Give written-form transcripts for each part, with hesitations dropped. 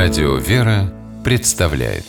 Радио «Вера» представляет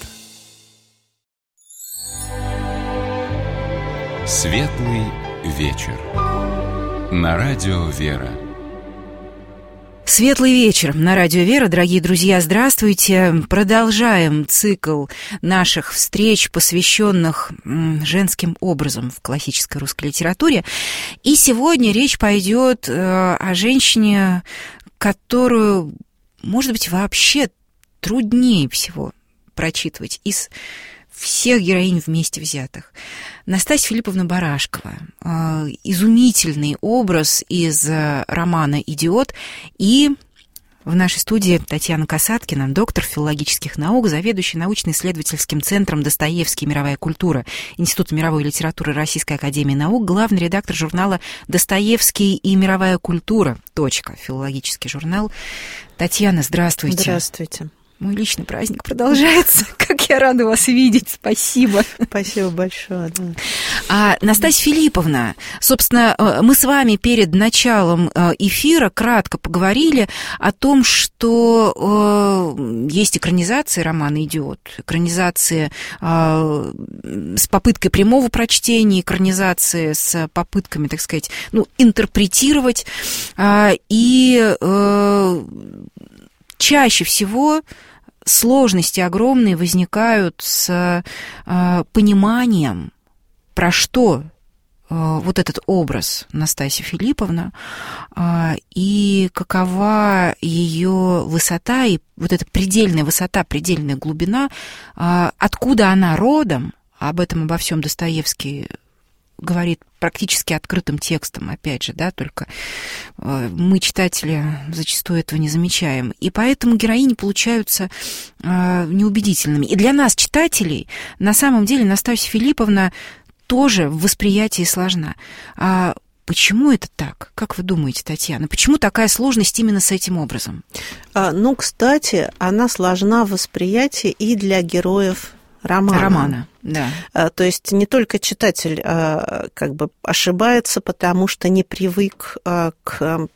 Светлый вечер на Радио «Вера». Светлый вечер на Радио «Вера». Дорогие друзья, здравствуйте. Продолжаем цикл наших встреч, посвященных женским образом в классической русской литературе. И сегодня речь пойдет о женщине, которую, может быть, вообще труднее всего прочитывать из всех героинь вместе взятых. Настасья Филипповна Барашкова. Изумительный образ из романа «Идиот». И в нашей студии Татьяна Касаткина, доктор филологических наук, заведующий научно-исследовательским центром «Достоевский. Мировая культура» Института мировой литературы Российской академии наук, главный редактор журнала «Достоевский и мировая культура. Филологический журнал. Татьяна, здравствуйте. Здравствуйте. Мой личный праздник продолжается. Как я рада вас видеть. Спасибо. Спасибо большое. Да. Настасья Филипповна, собственно, мы с вами перед началом эфира кратко поговорили о том, что есть экранизации романа «Идиот», экранизации с попыткой прямого прочтения, экранизации с попытками, так сказать, интерпретировать. И чаще всего сложности огромные возникают с пониманием, про что вот этот образ Настасья Филипповна и какова ее высота, и вот эта предельная высота, предельная глубина, откуда она родом, об этом обо всем Достоевский говорит практически открытым текстом, опять же, да, только мы, читатели, зачастую этого не замечаем. И поэтому героини получаются неубедительными. И для нас, читателей, на самом деле Настасья Филипповна тоже в восприятии сложна. Почему это так? Как вы думаете, Татьяна? Почему такая сложность именно с этим образом? Кстати, она сложна в восприятии и для героев романа, да. То есть не только читатель как бы ошибается, потому что не привык к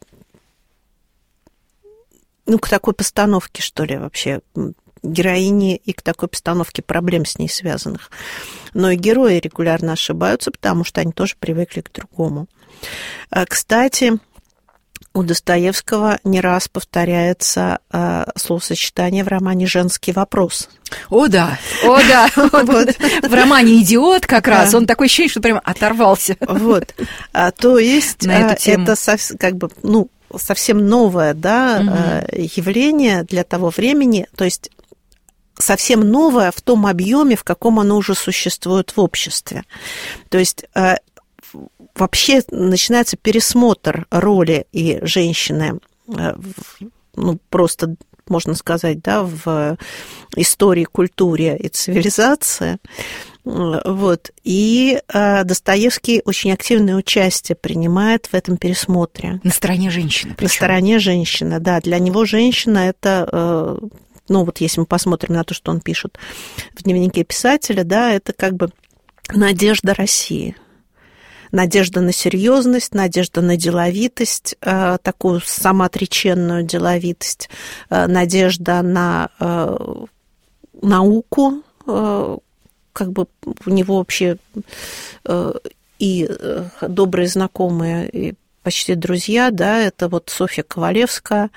такой постановке, что ли, вообще героини и к такой постановке проблем с ней связанных. Но и герои регулярно ошибаются, потому что они тоже привыкли к другому. Кстати, у Достоевского не раз повторяется словосочетание в романе «женский вопрос». О, да. В романе «Идиот» как раз он такое ощущение, что прям оторвался. То есть это как бы, совсем новое, да, явление для того времени, то есть совсем новое в том объеме, в каком оно уже существует в обществе. То есть вообще начинается пересмотр роли и женщины, просто, можно сказать, да, в истории, культуре и цивилизации. И Достоевский очень активное участие принимает в этом пересмотре. На стороне женщины. На стороне женщины, да. Для него женщина – это, если мы посмотрим на то, что он пишет в дневнике писателя, да, это как бы надежда России. Надежда на серьезность, надежда на деловитость, такую самоотреченную деловитость, надежда на науку, как бы у него вообще и добрые знакомые, и почти друзья, да, это Софья Ковалевская,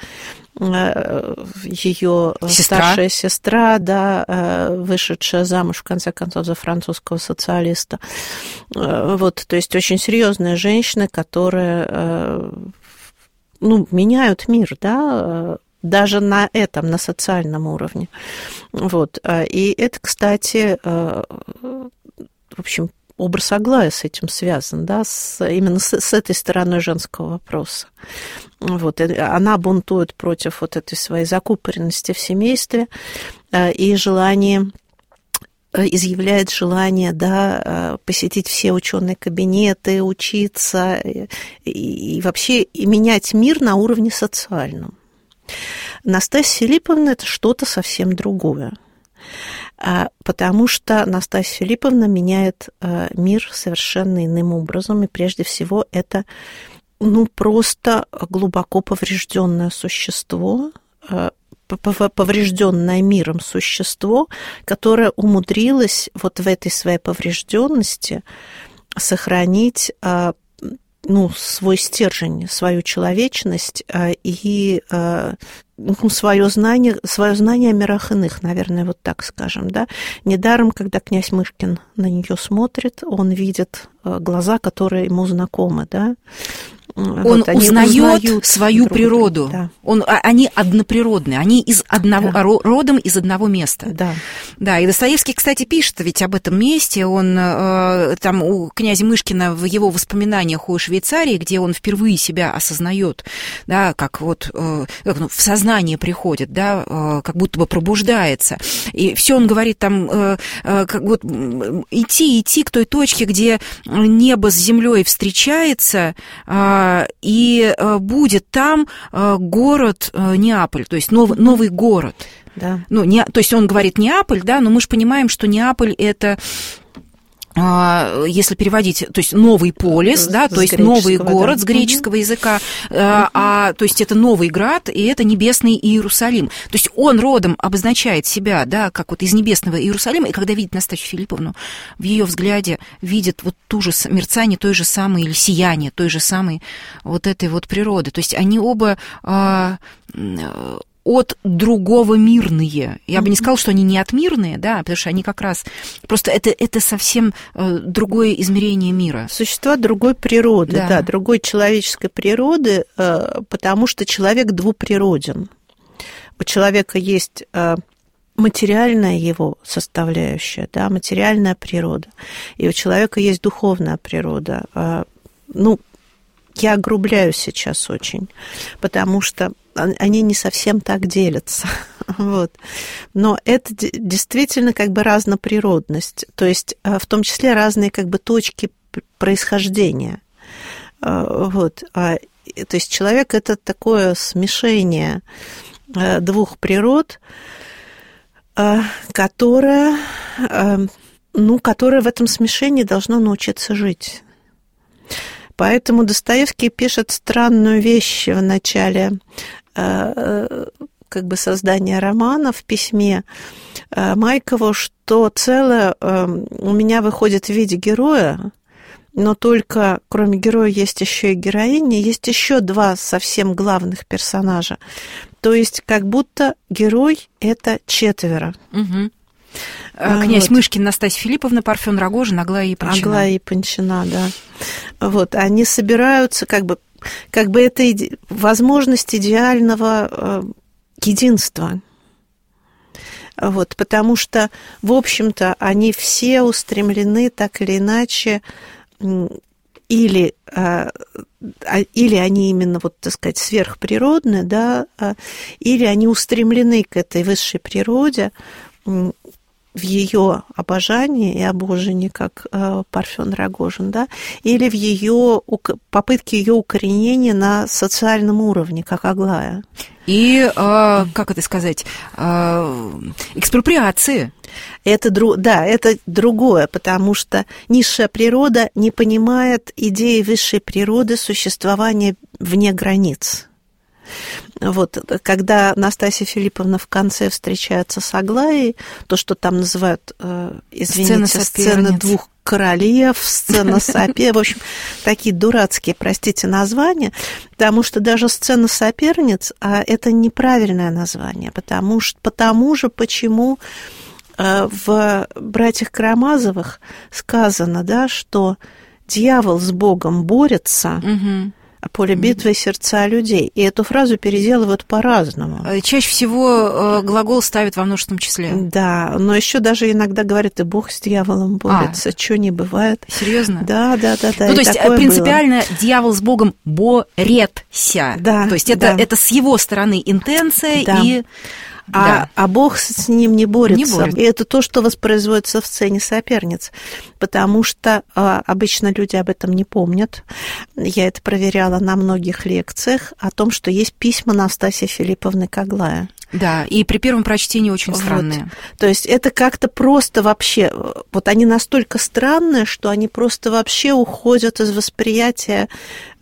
ее старшая сестра, да, вышедшая замуж, в конце концов, за французского социалиста. То есть очень серьезные женщины, которые, меняют мир, да, даже на этом, на социальном уровне. И это, кстати, в общем, образ Аглая с этим связан, да, именно с этой стороной женского вопроса. Она бунтует против этой своей закупоренности в семействе и изъявляет желание, да, посетить все ученые кабинеты, учиться и вообще менять мир на уровне социальном. Настасья Филипповна – это что-то совсем другое. Потому что Настасья Филипповна меняет мир совершенно иным образом, и прежде всего это просто глубоко поврежденное существо, поврежденное миром существо, которое умудрилось вот в этой своей поврежденности сохранить свой стержень, свою человечность и свое знание о мирах иных, наверное, вот так скажем, да. Недаром, когда князь Мышкин на нее смотрит, он видит глаза, которые ему знакомы, да. Он узнает свою природу. Да. Они одноприродные, они родом из одного места. Да. Да, и Достоевский, кстати, пишет ведь об этом месте. Он там у князя Мышкина в его воспоминаниях о Швейцарии, где он впервые себя осознает, да, как вот в сознание приходит, да, как будто бы пробуждается. И все он говорит там, как вот идти к той точке, где небо с землей встречается, и будет там город Неаполь, то есть новый город. Да. То есть он говорит Неаполь, да, но мы же понимаем, что Неаполь – это, если переводить, то есть новый полис, да, то есть новый город, да, с греческого языка, то есть это новый град, и это небесный Иерусалим. То есть он родом обозначает себя, да, как вот из небесного Иерусалима, и когда видит Настасью Филипповну, в ее взгляде видит вот ту же мерцание той же самой, или сияние той же самой вот этой вот природы. То есть они оба от другого мирные. Я бы не сказала, что они не отмирные, да, потому что они как раз... Просто это совсем другое измерение мира. Существа другой природы, да, другой человеческой природы, потому что человек двуприроден. У человека есть материальная его составляющая, да, материальная природа, и у человека есть духовная природа. Я огрубляю сейчас очень, потому что они не совсем так делятся. Вот. Но это действительно как бы разноприродность, то есть в том числе разные как бы точки происхождения. Вот. То есть человек – это такое смешение двух природ, которое в этом смешении должно научиться жить. Поэтому Достоевский пишет странную вещь в начале как бы создания романа в письме Майкову, что целое у меня выходит в виде героя, но только кроме героя есть еще и героиня, есть еще два совсем главных персонажа. То есть как будто герой – это четверо. Угу. Князь Мышкин, Настасья Филипповна, Парфен Рогожин, Аглая Япончина. Аглая Япончина, да. Вот, они собираются, как бы это возможность идеального единства. Вот, потому что, в общем-то, они все устремлены так или иначе, или они именно, вот, так сказать, сверхприродны, да, или они устремлены к этой высшей природе, в ее обожании и обожении, как Парфен Рогожин, да, или в ее попытке ее укоренения на социальном уровне, как Аглая. И, как это сказать, экспроприации. Это другое, потому что низшая природа не понимает идеи высшей природы существования вне границ. Вот, когда Настасья Филипповна в конце встречается с Аглаей, то, что там называют, сцена двух королев, сцена соперниц, в общем, такие дурацкие, простите, названия, потому что даже сцена соперниц – это неправильное название, потому же, почему в «Братьях Карамазовых» сказано, да, что дьявол с Богом борется, поле битвы сердца людей. И эту фразу переделывают по-разному. Чаще всего глагол ставят во множественном числе. Да, но еще даже иногда говорят, и Бог с дьяволом борется. Чего не бывает. Серьезно? Да. Ну, то есть принципиально было. Дьявол с Богом борется. Да. То есть это с его стороны интенция, да. А Бог с ним не борется. И это то, что воспроизводится в сцене соперниц. Потому что обычно люди об этом не помнят. Я это проверяла на многих лекциях о том, что есть письма Настасьи Филипповны к Аглае. Да, и при первом прочтении очень странные. Вот. То есть это как-то просто вообще... Вот они настолько странные, что они просто вообще уходят из восприятия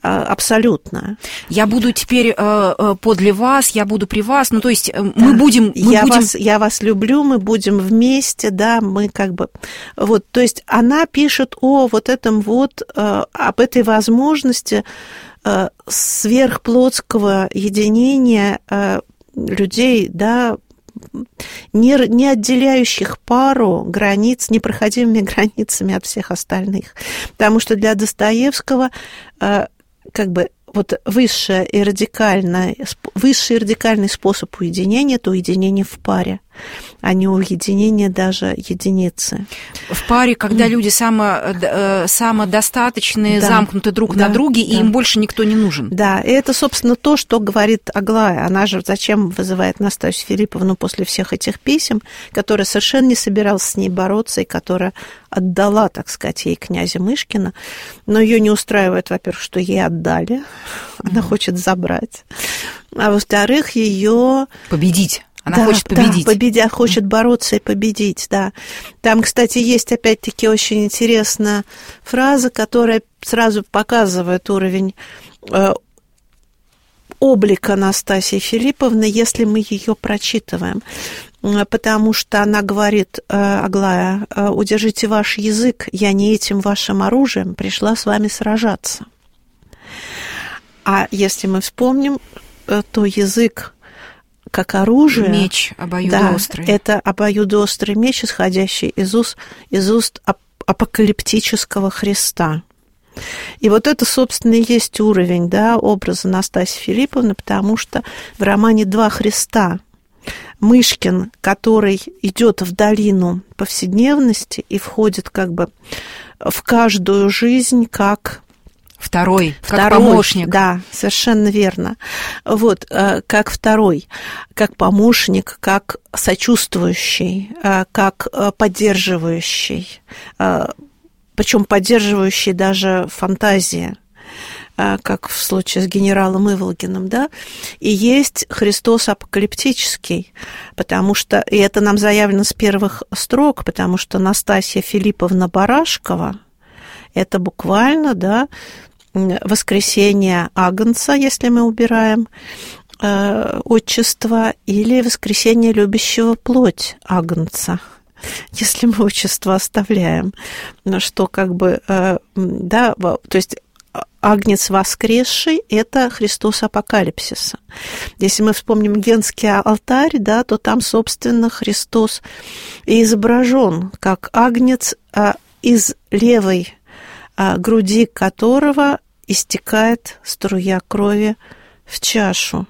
абсолютно. Я буду теперь подле вас, я буду при вас, ну, то есть мы будем... Я вас люблю, мы будем вместе, да, мы как бы... Вот, то есть она пишет о вот этом вот, об этой возможности сверхплотского единения людей, да, не отделяющих пару границ, непроходимыми границами от всех остальных. Потому что для Достоевского как бы вот высший и радикальный способ уединения – это уединение в паре, а не уединение даже единицы. В паре, когда люди самодостаточные, замкнуты друг на друге, и им больше никто не нужен. Да, и это, собственно, то, что говорит Аглая. Она же зачем вызывает Настасью Филипповну после всех этих писем, которая совершенно не собиралась с ней бороться, и которая отдала, так сказать, ей князя Мышкина. Но ее не устраивает, во-первых, что ей отдали. Она хочет забрать. А во-вторых, ее... Победить. Она хочет победить. Да, хочет бороться и победить, да. Там, кстати, есть, опять-таки, очень интересная фраза, которая сразу показывает уровень облика Настасьи Филипповны, если мы ее прочитываем. Потому что она говорит, Аглая, удержите ваш язык, я не этим вашим оружием пришла с вами сражаться. А если мы вспомним, то язык как оружие... Меч обоюдоострый. Да, это обоюдоострый меч, исходящий из уст апокалиптического Христа. И вот это, собственно, и есть уровень, да, образа Настасьи Филипповны, потому что в романе «Два Христа» Мышкин, который идет в долину повседневности и входит как бы в каждую жизнь как... Второй, как помощник. Да, совершенно верно. Вот, как второй, как помощник, как сочувствующий, как поддерживающий, причем поддерживающий даже фантазии, как в случае с генералом Иволгиным, да, и есть Христос апокалиптический, потому что, и это нам заявлено с первых строк, потому что Настасья Филипповна Барашкова – это буквально, да, воскресение Агнца, если мы убираем отчество, или воскресение любящего плоть Агнца, если мы отчество оставляем, что как бы, да, то есть Агнец воскресший – это Христос апокалипсиса. Если мы вспомним Генский алтарь, да, то там, собственно, Христос и изображен как Агнец, из левой груди которого истекает струя крови в чашу.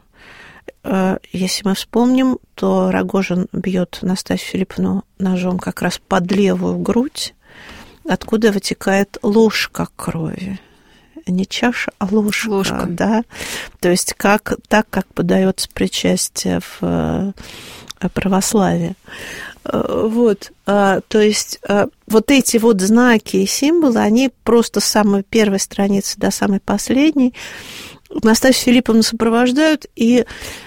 Если мы вспомним, то Рогожин бьет Настасью Филипповну ножом как раз под левую грудь, откуда вытекает ложка крови. Не чаша, а ложка. Да? То есть так, как подается причастие в православии. Вот, то есть вот эти вот знаки и символы, они просто с самой первой страницы до самой последней Настасью Филипповну сопровождают, и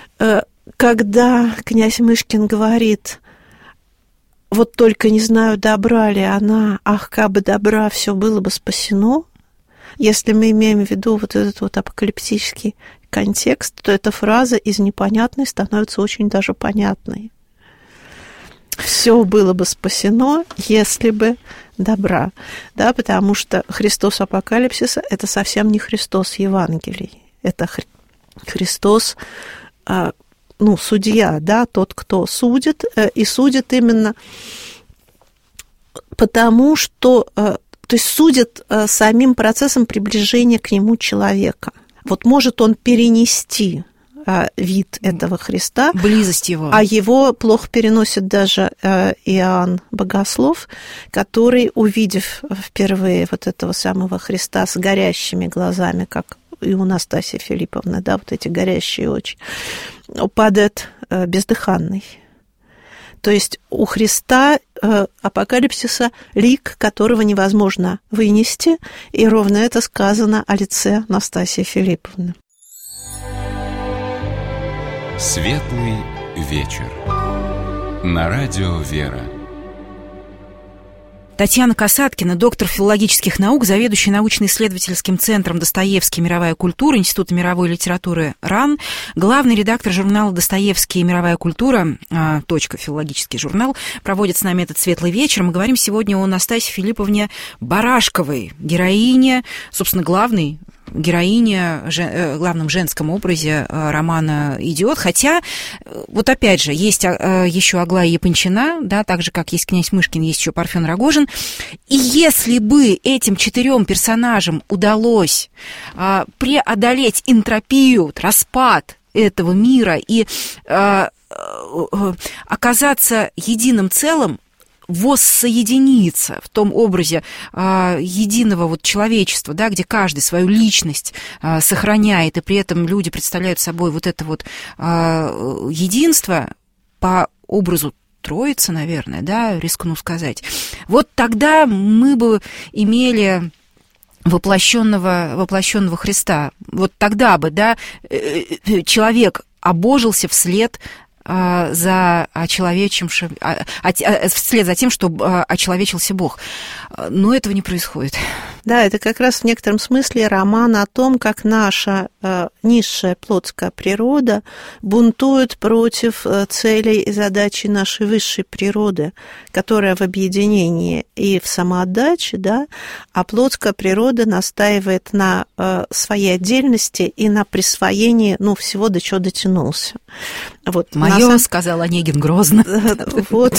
когда князь Мышкин говорит, вот только не знаю, добра ли она, ах, кабы добра, все было бы спасено, если мы имеем в виду вот этот вот апокалиптический контекст, то эта фраза из непонятной становится очень даже понятной. Все было бы спасено, если бы добра, да, потому что Христос апокалипсиса – это совсем не Христос Евангелий, это Христос, ну, судья, да, тот, кто судит, и судит именно потому, что, то есть судит самим процессом приближения к нему человека. Вот может он перенести вид этого Христа. Близость его. А его плохо переносит даже Иоанн Богослов, который, увидев впервые вот этого самого Христа с горящими глазами, как и у Настасьи Филипповны, да, вот эти горящие очи, падает бездыханный. То есть у Христа апокалипсиса лик, которого невозможно вынести, и ровно это сказано о лице Настасьи Филипповны. Светлый вечер. На радио «Вера». Татьяна Касаткина, доктор филологических наук, заведующий научно-исследовательским центром «Достоевский. Мировая культура» Института мировой литературы РАН, главный редактор журнала «Достоевский. Мировая культура», филологический журнал, проводит с нами этот светлый вечер. Мы говорим сегодня о Настасье Филипповне Барашковой, героине, собственно, главной героине, главном женском образе романа «Идиот». Хотя, вот опять же, есть еще Аглая Япончина, да, так же, как есть князь Мышкин, есть еще Парфен Рогожин. И если бы этим 4 персонажам удалось преодолеть энтропию, распад этого мира и оказаться единым целым, воссоединиться в том образе единого вот человечества, да, где каждый свою личность сохраняет, и при этом люди представляют собой вот это вот единство по образу Троицы, наверное, да, рискну сказать. Вот тогда мы бы имели воплощенного Христа. Вот тогда бы, да, человек обожился вслед за вслед за тем, что очеловечился Бог. Но этого не происходит. Да, это как раз в некотором смысле роман о том, как наша низшая плотская природа бунтует против целей и задачи нашей высшей природы, которая в объединении и в самоотдаче, да, а плотская природа настаивает на своей отдельности и на присвоении, всего, до чего дотянулся. Вот, Моё, сказал Онегин грозно. Вот.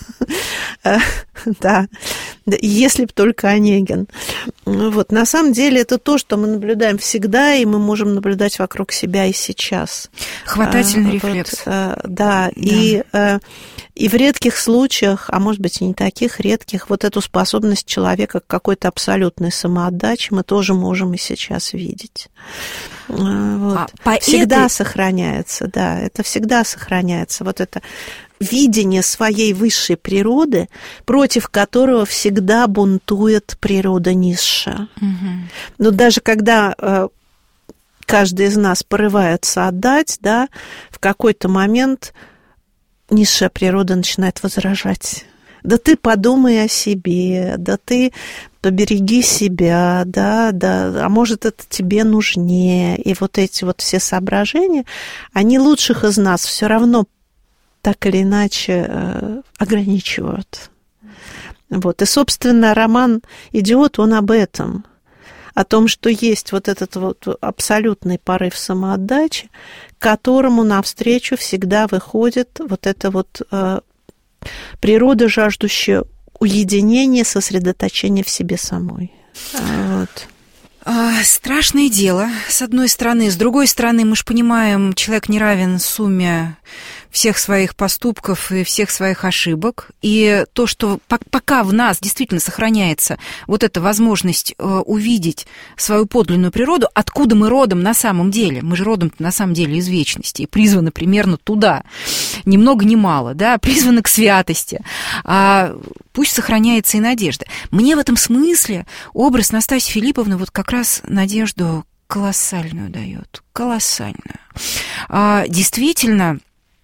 Да, если б только Онегин. Вот, на самом деле это то, что мы наблюдаем всегда, и мы можем наблюдать вокруг себя и сейчас. Хватательный рефлекс. Да, и в редких случаях, а может быть и не таких редких, вот эту способность человека к какой-то абсолютной самоотдаче мы тоже можем и сейчас видеть. Вот. Всегда сохраняется, да, это всегда сохраняется. Вот это видение своей высшей природы, против которого всегда бунтует природа низшая. Угу. Но даже когда каждый из нас порывается отдать, да, в какой-то момент низшая природа начинает возражать. Да ты подумай о себе, да ты побереги себя, да, а может, это тебе нужнее. И вот эти вот все соображения, они лучших из нас все равно так или иначе ограничивают. Вот. И, собственно, роман «Идиот», он об этом. О том, что есть вот этот вот абсолютный порыв самоотдачи, к которому навстречу всегда выходит вот эта вот природа, жаждущая уединения, сосредоточения в себе самой. Вот. Страшное дело, с одной стороны. С другой стороны, мы же понимаем, человек не равен сумме всех своих поступков и всех своих ошибок. И то, что пока в нас действительно сохраняется вот эта возможность увидеть свою подлинную природу, откуда мы родом на самом деле. Мы же родом на самом деле из вечности и призваны примерно туда. Ни много ни мало, да, призваны к святости. Пусть сохраняется и надежда. Мне в этом смысле образ Настасьи Филипповны вот как раз надежду колоссальную дает. Колоссальную. Действительно,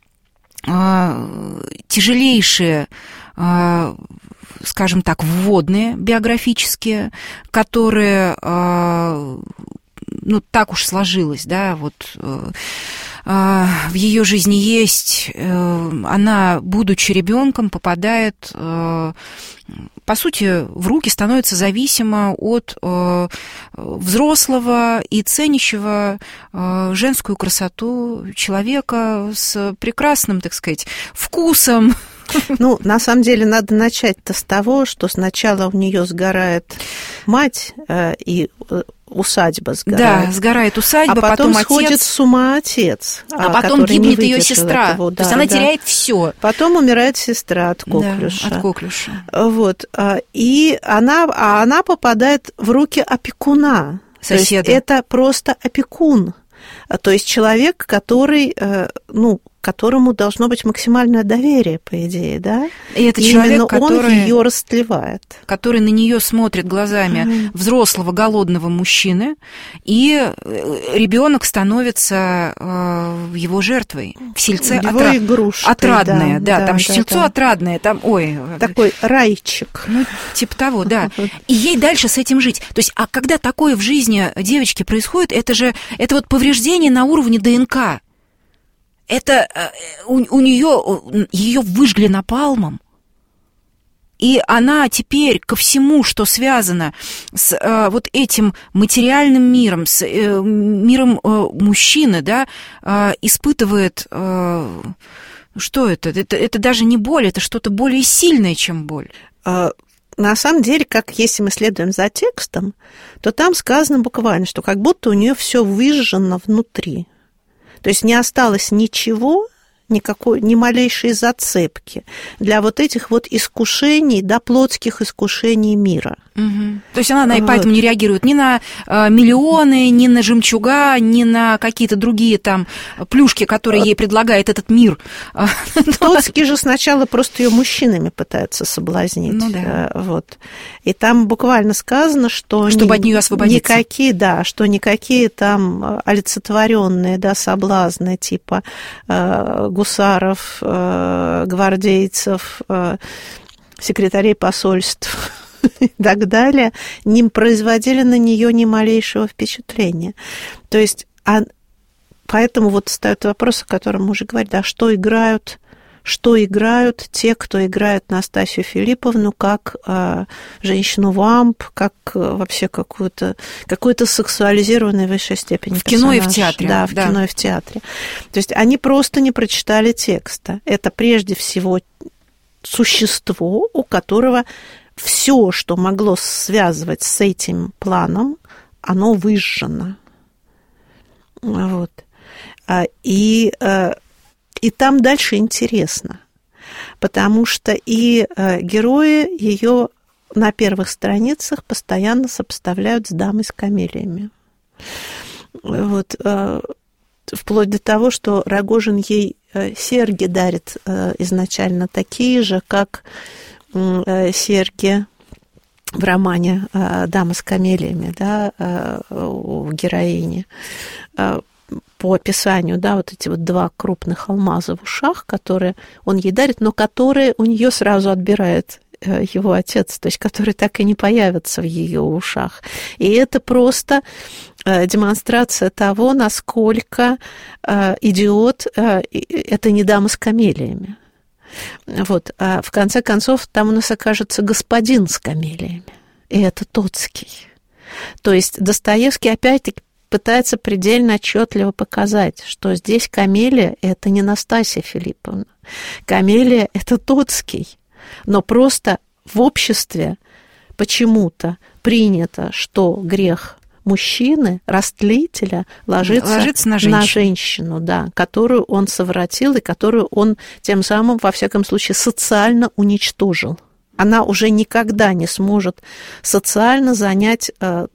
тяжелейшие, скажем так, вводные биографические, которые, так уж сложилось, да, вот в ее жизни есть, она, будучи ребенком, попадает, по сути, в руки, становится зависима от взрослого и ценящего женскую красоту человека с прекрасным, так сказать, вкусом. На самом деле, надо начать-то с того, что сначала у нее сгорает мать и усадьба сгорает. Да, сгорает усадьба, потом сходит отец. с ума отец. А потом гибнет ее сестра. То есть она теряет все. Потом умирает сестра от коклюша. Да, от коклюша. Вот. И она попадает в руки опекуна. Соседа. То есть это просто опекун. То есть человек, который, которому должно быть максимальное доверие, по идее, да? И это и человек, именно который, он ее растлевает. Который на нее смотрит глазами взрослого голодного мужчины, и ребенок становится его жертвой. В сельце отрадное, да, там сельцо отрадное, там, такой райчик. Ну, типа того, да. И ей дальше с этим жить. То есть, а когда такое в жизни девочки происходит, это вот повреждение на уровне ДНК. Это у нее ее выжгли напалмом, и она теперь ко всему, что связано с вот этим материальным миром, с миром мужчины, да, испытывает... Что это? Это даже не боль, это что-то более сильное, чем боль. На самом деле, если мы следуем за текстом, то там сказано буквально, что как будто у нее все выжжено внутри. То есть не осталось ничего, ни малейшей зацепки для вот этих вот искушений, да, плотских искушений мира. Угу. То есть она поэтому не реагирует ни на миллионы, ни на жемчуга, ни на какие-то другие там плюшки, которые ей предлагает этот мир. Плотский же сначала просто ее мужчинами пытается соблазнить. Ну, да. Вот. И там буквально сказано, что... Чтобы от нее освободиться. Никакие там олицетворенные, да, соблазны типа гусаров, гвардейцев, секретарей посольств и так далее, не производили на нее ни малейшего впечатления. То есть, поэтому вот встает вопрос, о котором мы уже говорили, да, что играют те, кто играет Настасью Филипповну как женщину-вамп, как вообще какую-то сексуализированную в высшей степени в кино и в театре. Да, в кино и в театре. То есть они просто не прочитали текста. Это прежде всего существо, у которого все, что могло связывать с этим планом, оно выжжено. Вот. И там дальше интересно, потому что и герои ее на первых страницах постоянно сопоставляют с дамой с камелиями. Вот. Вплоть до того, что Рогожин ей серьги дарит изначально такие же, как серьги в романе «Дама с камелиями», да, у героини. По описанию, да, вот эти вот 2 крупных алмаза в ушах, которые он ей дарит, но которые у нее сразу отбирает его отец, то есть которые так и не появятся в ее ушах. И это просто демонстрация того, насколько идиот это не дама с камелиями. Вот. А в конце концов, там у нас окажется господин с камелиями, и это Тоцкий. То есть Достоевский опять-таки пытается предельно отчетливо показать, что здесь камелия – это не Настасья Филипповна. Камелия – это Тоцкий. Но просто в обществе почему-то принято, что грех мужчины, растлителя, ложится на женщину, да, которую он совратил и которую он тем самым, во всяком случае, социально уничтожил. Она уже никогда не сможет социально занять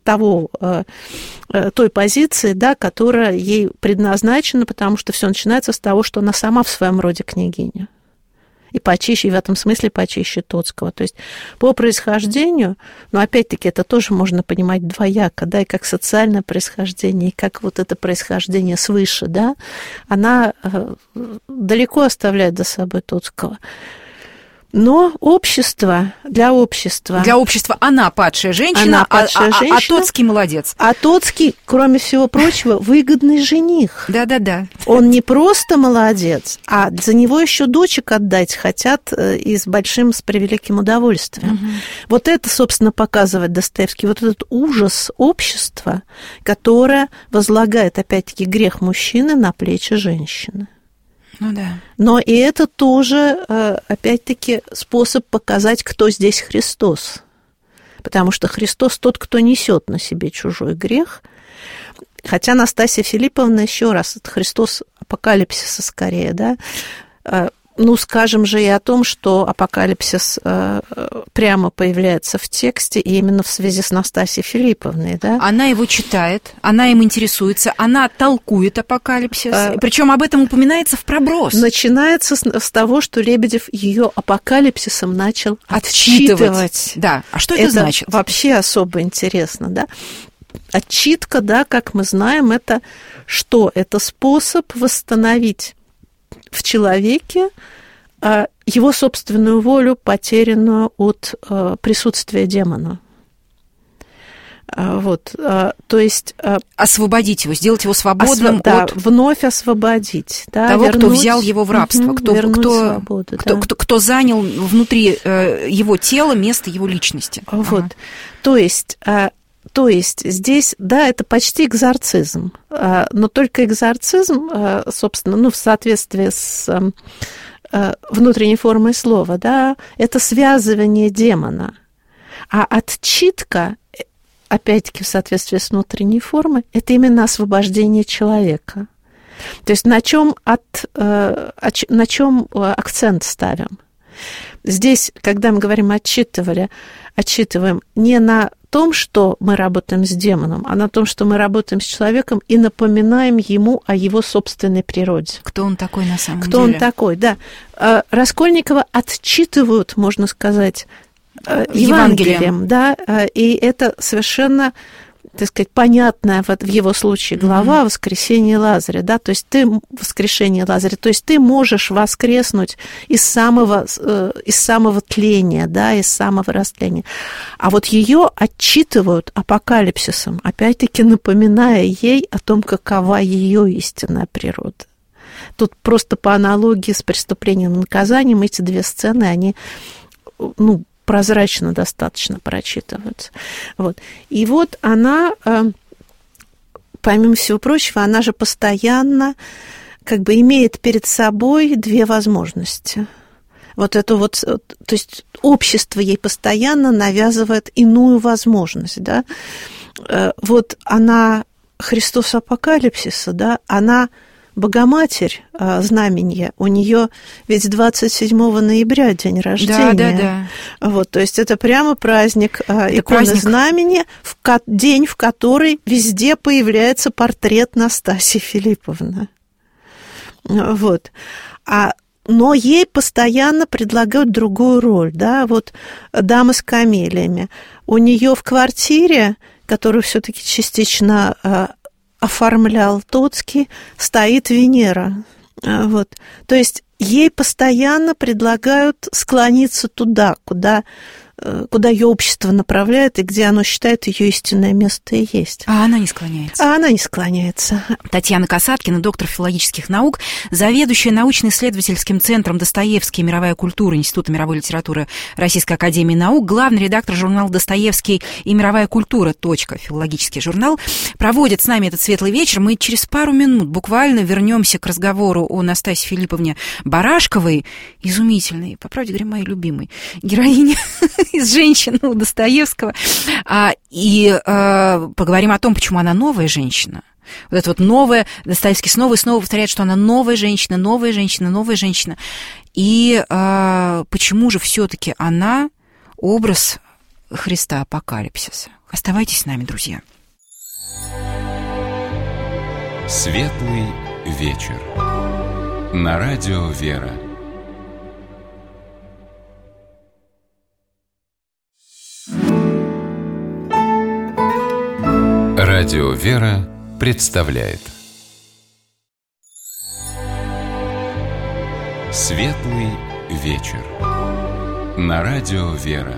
той позиции, да, которая ей предназначена, потому что все начинается с того, что она сама в своем роде княгиня. И почище, и в этом смысле почище Тоцкого. То есть по происхождению, но опять-таки это тоже можно понимать двояко, да, и как социальное происхождение, и как вот это происхождение свыше, да, она далеко оставляет за собой Тоцкого. Но для общества она падшая женщина, а Тоцкий молодец. А Тоцкий, кроме всего прочего, выгодный жених. Да. Он не просто молодец, а за него еще дочек отдать хотят и с превеликим удовольствием. Угу. Вот это, собственно, показывает Достоевский, вот этот ужас общества, которое возлагает, опять-таки, грех мужчины на плечи женщины. Ну да. Но и это тоже, опять-таки, способ показать, кто здесь Христос. Потому что Христос тот, кто несет на себе чужой грех. Хотя Настасья Филипповна, еще раз, это Христос апокалипсиса скорее, да, Ну, скажем же и о том, что апокалипсис прямо появляется в тексте и именно в связи с Настасьей Филипповной, да? Она его читает, она им интересуется, она толкует апокалипсис, причем об этом упоминается в проброс. Начинается с того, что Лебедев ее апокалипсисом начал отчитывать. Да, а что это значит? Вообще особо интересно, да? Отчитка, да, как мы знаем, это что? Это способ восстановить в человеке его собственную волю, потерянную от присутствия демона. Вот, то есть... Освободить его, сделать его свободным от... вновь освободить. Да, того, кто взял его в рабство, кто занял внутри его тела место его личности. Вот, то есть здесь, да, это почти экзорцизм, но только экзорцизм, собственно, в соответствии с внутренней формой слова, да, это связывание демона. А отчитка, опять-таки, в соответствии с внутренней формой, это именно освобождение человека. То есть на чем акцент ставим? Здесь, когда мы говорим отчитываем не на том, что мы работаем с демоном, а на том, что мы работаем с человеком и напоминаем ему о его собственной природе. Кто он такой на самом деле? Кто он такой, да. Раскольникова отчитывают, можно сказать, Евангелием, да, и это совершенно, так сказать, понятная в его случае глава «Воскресение Лазаря», да, то есть «Воскрешение Лазаря», то есть ты можешь воскреснуть из самого тления, да, из самого растления. А вот ее отчитывают апокалипсисом, опять-таки напоминая ей о том, какова ее истинная природа. Тут просто по аналогии с преступлением и наказанием эти две сцены, они, прозрачно достаточно прочитываются. Вот. И вот она, помимо всего прочего, она же постоянно как бы имеет перед собой две возможности. Вот это вот, то есть общество ей постоянно навязывает иную возможность, да. Вот она Христос Апокалипсиса, да, она Богоматерь знаменья, у нее ведь 27 ноября день рождения. Да. Вот, то есть это прямо праздник иконы знамени, день, в который везде появляется портрет Настасьи Филипповны. Вот. Но ей постоянно предлагают другую роль, да, вот «Дама с камелиями». У нее в квартире, которую все-таки частично оформлял Тоцкий, стоит Венера. Вот. То есть ей постоянно предлагают склониться туда, куда ее общество направляет и где оно считает ее истинное место и есть. А она не склоняется. Татьяна Касаткина, доктор филологических наук, заведующая научно-исследовательским центром «Достоевский. Мировая культура» Института мировой литературы Российской академии наук, главный редактор журнала «Достоевский и мировая культура. Филологический журнал», проводит с нами этот светлый вечер. Мы через пару минут буквально вернемся к разговору о Настасье Филипповне Барашковой, изумительной, по правде говоря, моей любимой героине из «Женщин» у Достоевского, и поговорим о том, почему она новая женщина. Вот это вот новая, Достоевский снова и снова повторяет, что она новая женщина. И почему же все-таки она образ Христа Апокалипсиса? Оставайтесь с нами, друзья. Светлый вечер. На радио «Вера». Радио «Вера» представляет Светлый вечер. На радио «Вера».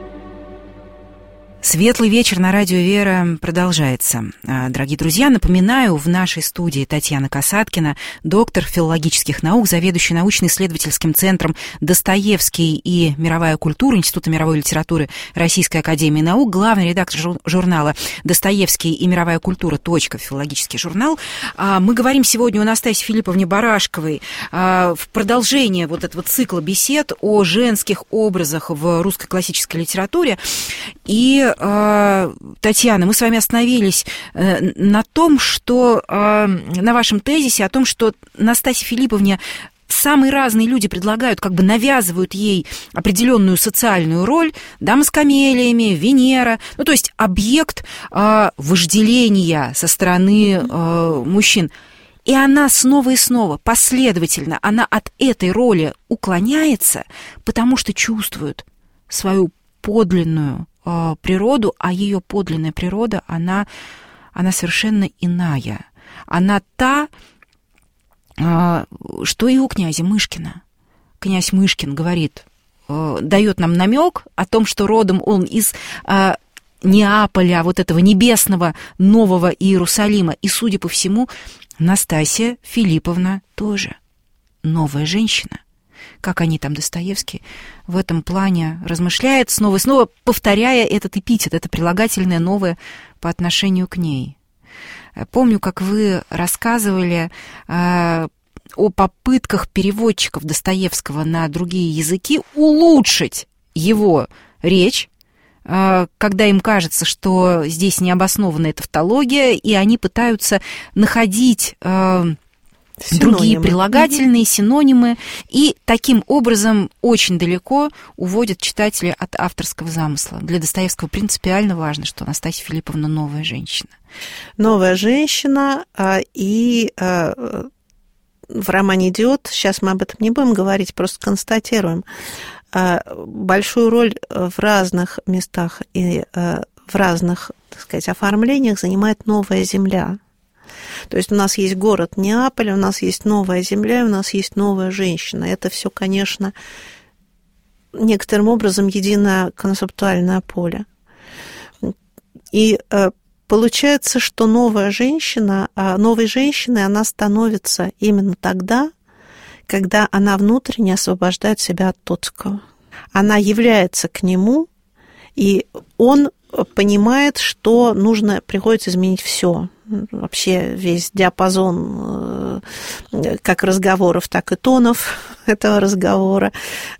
Светлый вечер на радио «Вера» продолжается. Дорогие друзья, напоминаю, в нашей студии Татьяна Касаткина, доктор филологических наук, заведующий научно-исследовательским центром «Достоевский и мировая культура» Института мировой литературы Российской академии наук, главный редактор журнала «Достоевский и мировая культура. Филологический журнал». Мы говорим сегодня о Настасье Филипповне Барашковой в продолжение вот этого цикла бесед о женских образах в русской классической литературе. И Татьяна, мы с вами остановились на том, что на вашем тезисе о том, что Настасье Филипповне самые разные люди предлагают, как бы навязывают ей определенную социальную роль, дама с камелиями, Венера, ну, то есть объект вожделения со стороны мужчин. И она снова и снова, последовательно, она от этой роли уклоняется, потому что чувствует свою подлинную природу, а ее подлинная природа, она совершенно иная. Она та, что и у князя Мышкина. Князь Мышкин говорит, дает нам намек о том, что родом он из Неаполя, вот этого небесного нового Иерусалима. И, судя по всему, Настасья Филипповна тоже новая женщина. Как они там, Достоевский, в этом плане размышляет, снова и снова повторяя этот эпитет, это прилагательное новое по отношению к ней. Помню, как вы рассказывали о попытках переводчиков Достоевского на другие языки улучшить его речь, когда им кажется, что здесь необоснованная тавтология, и они пытаются находить другие прилагательные, синонимы, и таким образом очень далеко уводят читателя от авторского замысла. Для Достоевского принципиально важно, что Настасья Филипповна новая женщина. Новая женщина, и в романе «Идиот», сейчас мы об этом не будем говорить, просто констатируем, большую роль в разных местах и в разных, так сказать, оформлениях занимает новая земля. То есть у нас есть город Неаполь, у нас есть новая земля, у нас есть новая женщина. Это все, конечно, некоторым образом единое концептуальное поле. И получается, что новая женщина, новой женщиной она становится именно тогда, когда она внутренне освобождает себя от Тоцкого. Она является к нему, и он понимает, что приходится изменить все. Вообще весь диапазон как разговоров, так и тонов этого разговора,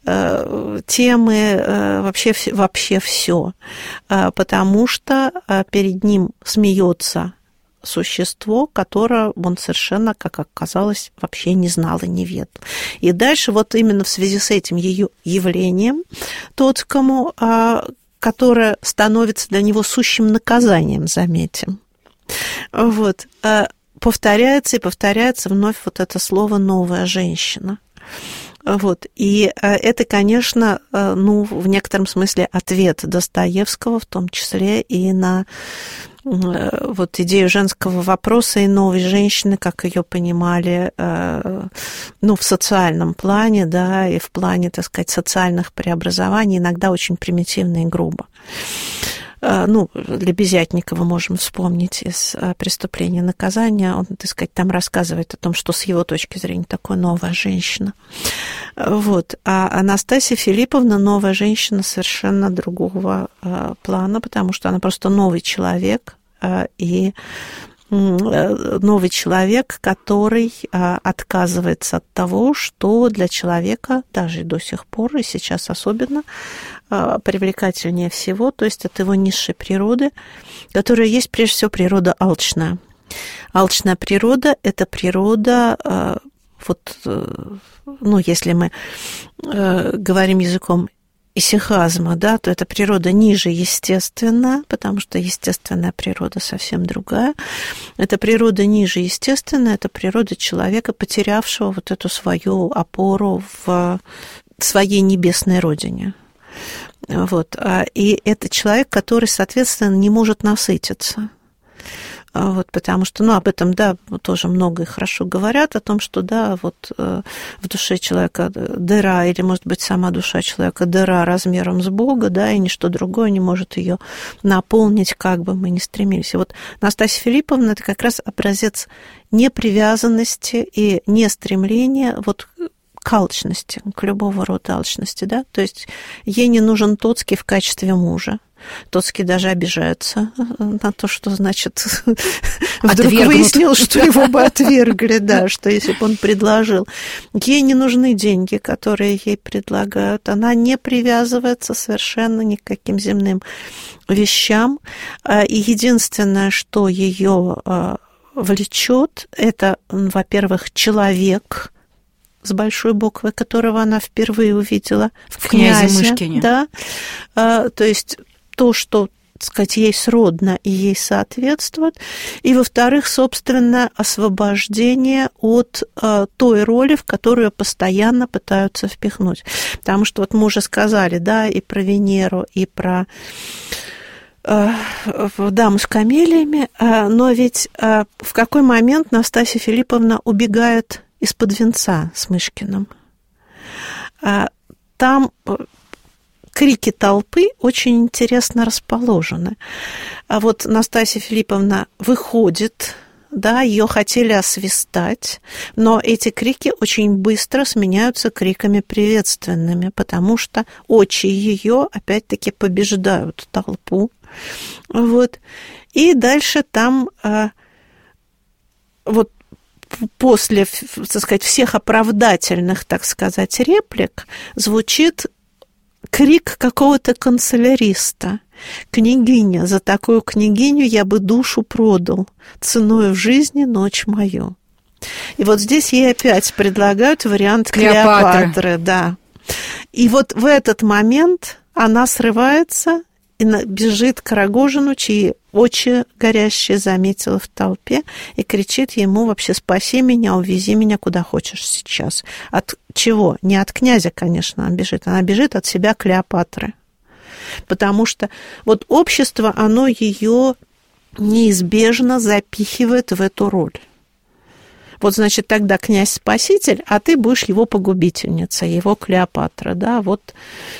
темы, вообще все. Потому что перед ним смеется существо, которое он совершенно, как оказалось, вообще не знал и не ведал. И дальше вот именно в связи с этим ее явлением Тоцкому, которое становится для него сущим наказанием, заметим, вот, повторяется и повторяется вновь вот это слово «новая женщина». Вот. И это, конечно, в некотором смысле ответ Достоевского, в том числе и на вот идею женского вопроса и новой женщины, как ее понимали, в социальном плане, да, и в плане, так сказать, социальных преобразований, иногда очень примитивно и грубо. Лебезятникова можем вспомнить из «Преступления и наказания». Он, так сказать, там рассказывает о том, что с его точки зрения такое новая женщина. Вот. А Анастасия Филипповна новая женщина совершенно другого плана, потому что она просто новый человек, и новый человек, который отказывается от того, что для человека, даже и до сих пор, и сейчас особенно, привлекательнее всего, то есть от его низшей природы, которая есть прежде всего природа алчная. Алчная природа – это природа, если мы говорим языком исихазма, да, то это природа ниже естественная, потому что естественная природа совсем другая. Это природа ниже естественная, это природа человека, потерявшего вот эту свою опору в своей небесной родине. Вот. И это человек, который, соответственно, не может насытиться. Вот, потому что, об этом, да, тоже много и хорошо говорят, о том, что, да, вот в душе человека дыра, или, может быть, сама душа человека дыра размером с Бога, да, и ничто другое не может ее наполнить, как бы мы ни стремились. И вот Настасья Филипповна – это как раз образец непривязанности и нестремления вот к алчности, к любого рода алчности, да, то есть ей не нужен Тоцкий в качестве мужа. Тоцкий даже обижается на то, что, значит, вдруг выяснил, что его бы отвергли, да, что если бы он предложил. Ей не нужны деньги, которые ей предлагают. Она не привязывается совершенно ни к каким земным вещам. И единственное, что ее влечет, это, во-первых, человек, с большой буквы, которого она впервые увидела в «Князе Мышкине». Да? То есть то, что, так сказать, ей сродно и ей соответствует. И, во-вторых, собственно, освобождение от той роли, в которую постоянно пытаются впихнуть. Потому что вот мы уже сказали, да, и про Венеру, и про даму с камелиями, но ведь в какой момент Настасья Филипповна убегает из-под венца с Мышкиным? Там крики толпы очень интересно расположены. А вот Настасья Филипповна выходит, да, ее хотели освистать, но эти крики очень быстро сменяются криками приветственными, потому что очи ее опять-таки побеждают толпу. Вот. И дальше там вот после, так сказать, всех оправдательных, так сказать, реплик звучит крик какого-то канцеляриста. «Княгиня, за такую княгиню я бы душу продал, ценою в жизни ночь мою». И вот здесь ей опять предлагают вариант Клеопатры. Да. И вот в этот момент она срывается и бежит к Рогожину, чьи очи горящие заметила в толпе, и кричит ему вообще: «Спаси меня, увези меня куда хочешь сейчас». От чего? Не от князя, конечно, она бежит от себя Клеопатры. Потому что вот общество, оно ее неизбежно запихивает в эту роль. Вот, значит, тогда князь-спаситель, а ты будешь его погубительница, его Клеопатра, да, вот.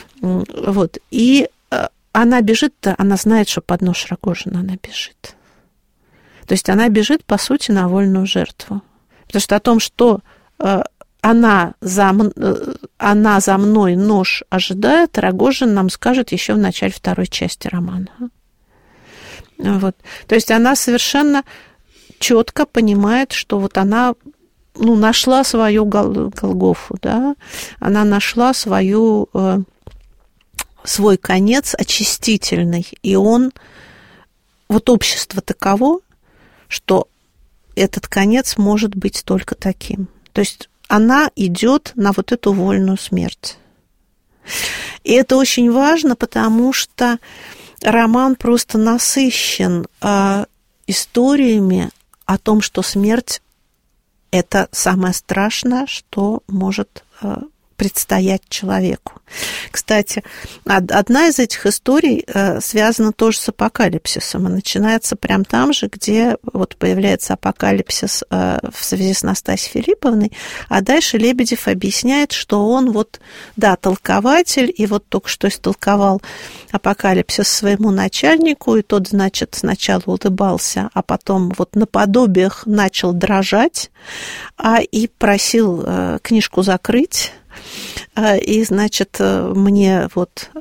И она бежит-то, она знает, что под нож Рогожина она бежит. То есть она бежит, по сути, на вольную жертву. Потому что о том, что она за мной нож ожидает, Рогожин нам скажет еще в начале второй части романа. Вот. То есть она совершенно четко понимает, что вот она нашла свою Голгофу, да? Она нашла свой конец очистительный, и вот общество таково, что этот конец может быть только таким. То есть она идет на вот эту вольную смерть. И это очень важно, потому что роман просто насыщен историями о том, что смерть – это самое страшное, что может предстоять человеку. Кстати, одна из этих историй связана тоже с апокалипсисом, и начинается прямо там же, где вот появляется апокалипсис в связи с Настасьей Филипповной, а дальше Лебедев объясняет, что он толкователь, и вот только что истолковал апокалипсис своему начальнику, и тот, значит, сначала улыбался, а потом вот на подобиях начал дрожать, и просил книжку закрыть. И, значит, мне вот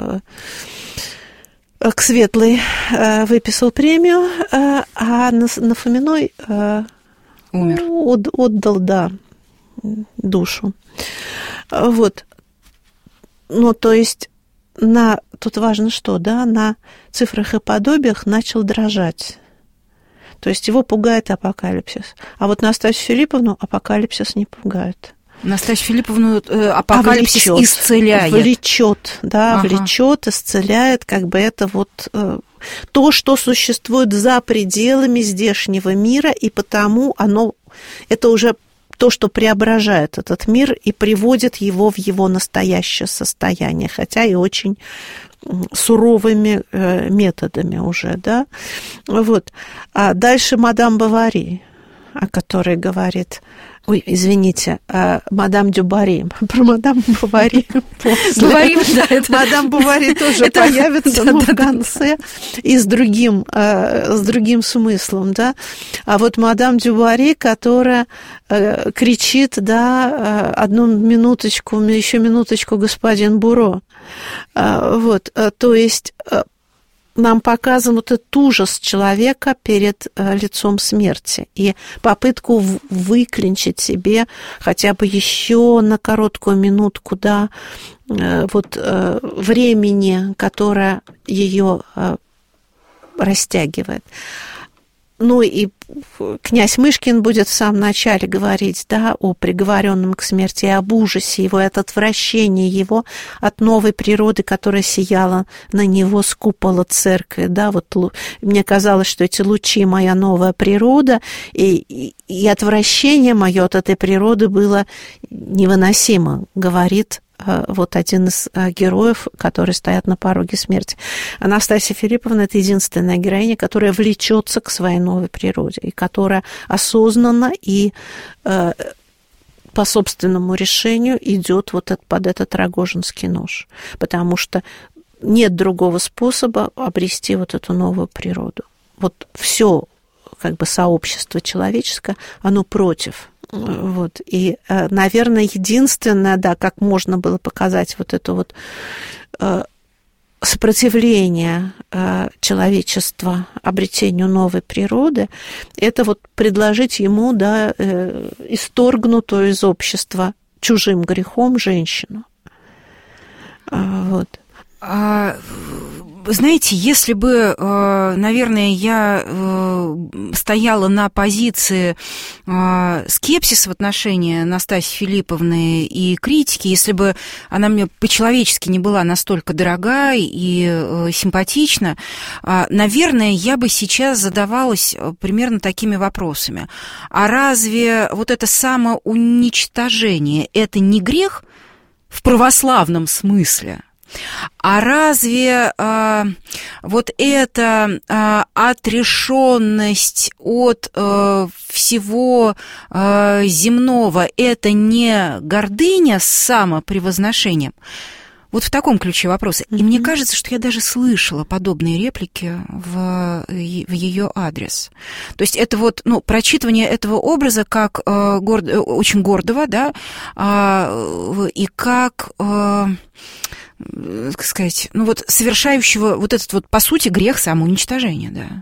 к Светлой выписал премию, а на Фоминой умер. Отдал, да, душу. Вот. Ну, то есть тут важно что, да, на цифрах и подобиях начал дрожать. То есть его пугает апокалипсис. А вот Настасью Филипповну апокалипсис не пугает. Настасью Филипповну апокалипсис исцеляет. Влечет, исцеляет, как бы это вот то, что существует за пределами здешнего мира, и потому это уже то, что преображает этот мир и приводит его в его настоящее состояние, хотя и очень суровыми методами уже, да. Вот. А дальше мадам Бовари, о которой говорит... Ой, извините, мадам Дюбари. Про мадам Бовари после. Мадам Бовари тоже появится, но в конце и с другим смыслом, да. А вот мадам Дюбари, которая кричит, да, одну минуточку, еще минуточку, господин Буро. Вот, то есть... Нам показан вот этот ужас человека перед лицом смерти и попытку выклинчить себе хотя бы еще на короткую минутку, да, вот времени, которое ее растягивает. Ну и князь Мышкин будет в самом начале говорить, да, о приговоренном к смерти, об ужасе его, от отвращения его от новой природы, которая сияла на него с купола церкви, да, вот мне казалось, что эти лучи моя новая природа, и отвращение мое от этой природы было невыносимо, говорит вот один из героев, которые стоят на пороге смерти. Анастасия Филипповна – это единственная героиня, которая влечется к своей новой природе, и которая осознанно и по собственному решению идет вот под этот рогожинский нож, потому что нет другого способа обрести вот эту новую природу. Вот все как бы сообщество человеческое, оно против. Вот. И, наверное, единственное, да, как можно было показать вот это вот сопротивление человечества обретению новой природы, это вот предложить ему, да, исторгнутую из общества чужим грехом женщину. Вот. Знаете, если бы, наверное, я стояла на позиции скепсиса в отношении Настасьи Филипповны и критики, если бы она мне по-человечески не была настолько дорога и симпатична, наверное, я бы сейчас задавалась примерно такими вопросами. А разве вот это самоуничтожение – это не грех в православном смысле? А разве вот эта отрешенность от всего земного – это не гордыня с самопревозношением? Вот в таком ключе вопросы. И мне кажется, что я даже слышала подобные реплики в ее адрес. То есть это вот, ну, прочитывание этого образа как очень гордого, да, и как сказать, ну вот совершающего вот этот вот, по сути, грех самоуничтожения, да.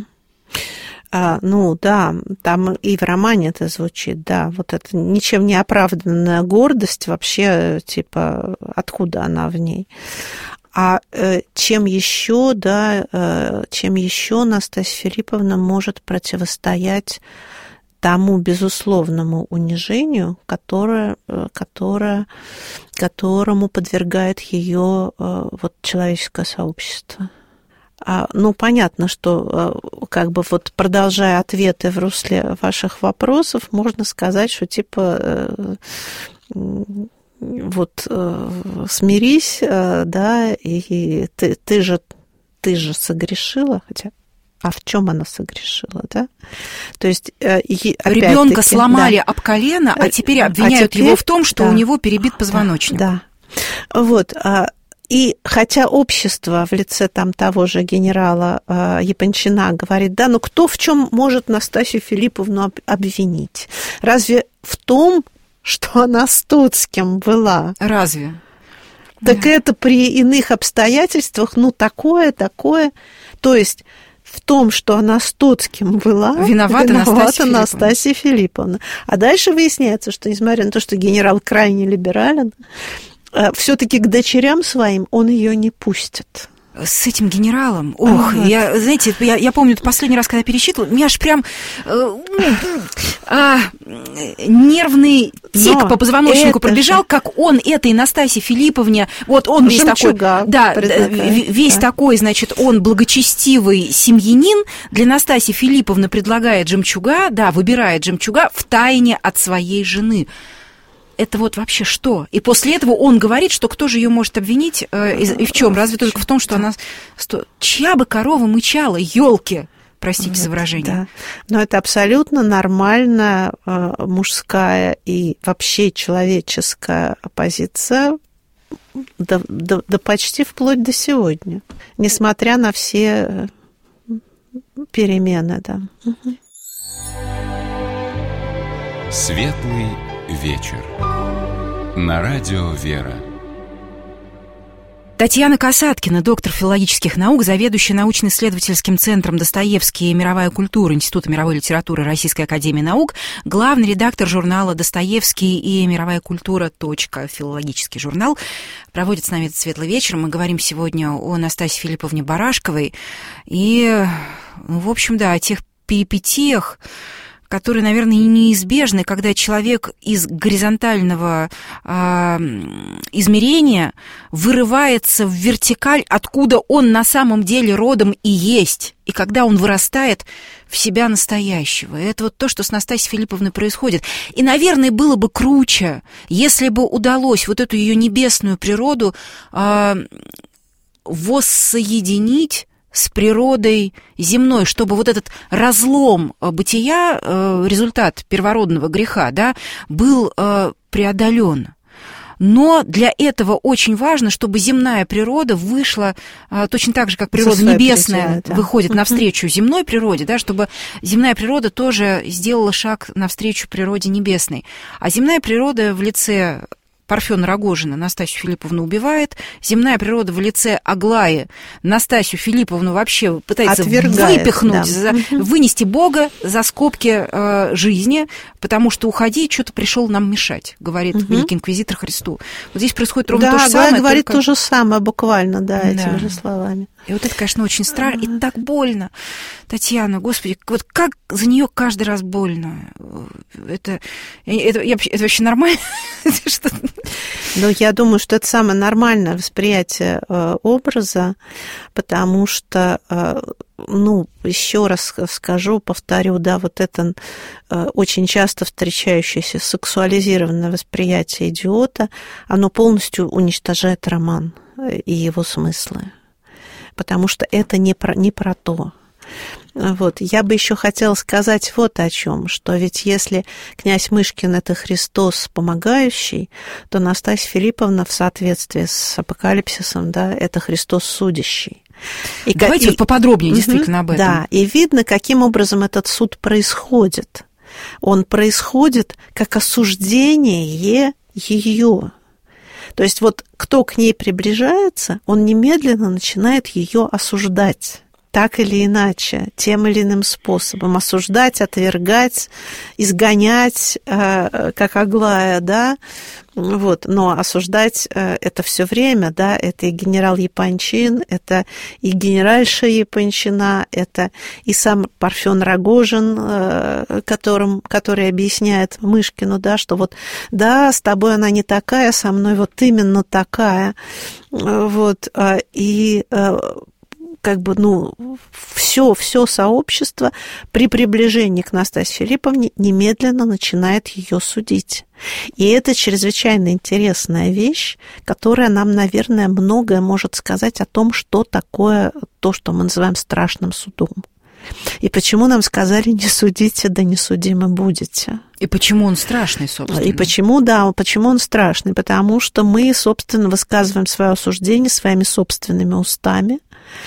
Ну да, там и в романе это звучит, да, вот это ничем не оправданная гордость вообще, типа, откуда она в ней. А чем еще, да, чем еще Настасья Филипповна может противостоять тому безусловному унижению, которому подвергает ее вот человеческое сообщество. Ну, понятно, что как бы вот продолжая ответы в русле ваших вопросов, можно сказать, что типа вот смирись, да, и ты же согрешила, хотя а в чем она согрешила, да? То есть ребенка сломали, да, об колено, а теперь обвиняют его в том, что, да, у него перебит позвоночник. Да. Вот. И хотя общество в лице там того же генерала Япончина говорит, да, но кто в чем может Настасью Филипповну обвинить? Разве в том, что она Стоцким была? Разве? Так это при иных обстоятельствах, ну, такое. То есть в том, что она Стоцким была, виновата Настасья Филипповна. А дальше выясняется, что, несмотря на то, что генерал крайне либерален, все-таки к дочерям своим он ее не пустит. С этим генералом, ох, знаете, я помню, последний раз, когда перечитывала, у меня аж прям нервный тик по позвоночнику пробежал, как он этой Настасье Филипповне, вот он весь такой, да, весь такой, значит, он благочестивый семьянин, для Настасьи Филипповны предлагает жемчуга, да, выбирает жемчуга втайне от своей жены. Это вот вообще что? И после этого он говорит, что кто же ее может обвинить и в чем? Разве только в том, что она... Чья бы корова мычала, елки? Простите за выражение. Да. Но это абсолютно нормальная мужская и вообще человеческая позиция, да почти вплоть до сегодня, несмотря на все перемены. Да. Светлый вечер. На радио «Вера». Татьяна Касаткина, доктор филологических наук, заведующая научно-исследовательским центром «Достоевский и мировая культура» Института мировой литературы Российской академии наук, главный редактор журнала «Достоевский и мировая культура. Филологический журнал», проводит с нами этот светлый вечер. Мы говорим сегодня о Настасье Филипповне Барашковой и, в общем, да, о тех перипетиях, которые, наверное, неизбежны, когда человек из горизонтального измерения вырывается в вертикаль, откуда он на самом деле родом и есть, и когда он вырастает в себя настоящего. И это вот то, что с Настасьей Филипповной происходит. И, наверное, было бы круче, если бы удалось вот эту ее небесную природу воссоединить с природой земной, чтобы вот этот разлом бытия, результат первородного греха, да, был преодолен. Но для этого очень важно, чтобы земная природа вышла точно так же, как природа небесная выходит навстречу земной природе, да, чтобы земная природа тоже сделала шаг навстречу природе небесной. А земная природа в лице Парфена Рогожина Настасью Филипповну убивает. Земная природа в лице Аглаи Настасью Филипповну вообще пытается выпихнуть, вынести Бога за скобки жизни, потому что уходи, что-то пришел нам мешать, говорит великий инквизитор Христу. Вот здесь происходит ровно то же самое. Да, говорит то же самое буквально, этими же словами. И вот это, конечно, очень страшно, и так больно. Татьяна, Господи, вот как за нее каждый раз больно. Это вообще нормально? Ну, я думаю, что это самое нормальное восприятие образа, потому что, еще раз скажу, повторю, вот это очень часто встречающееся сексуализированное восприятие идиота, оно полностью уничтожает роман и его смыслы, потому что это не про то. Вот. Я бы еще хотела сказать вот о чем, что ведь если князь Мышкин – это Христос помогающий, то Настасья Филипповна в соответствии с апокалипсисом, это Христос судящий. Давайте поподробнее действительно об этом. Да, и видно, каким образом этот суд происходит. Он происходит как осуждение ее. То есть вот кто к ней приближается, он немедленно начинает ее осуждать. Так или иначе, тем или иным способом осуждать, отвергать, изгонять, как Аглая, но осуждать это все время, это и генерал Япончин, это и генеральша Япончина, это и сам Парфен Рогожин, который объясняет Мышкину, что с тобой она не такая, со мной вот именно такая, и все сообщество при приближении к Настасье Филипповне немедленно начинает ее судить. И это чрезвычайно интересная вещь, которая нам, наверное, многое может сказать о том, что такое то, что мы называем страшным судом. И почему нам сказали «не судите, да не судимы будете». И почему он страшный, собственно? И почему он страшный? Потому что мы, собственно, высказываем свое осуждение своими собственными устами.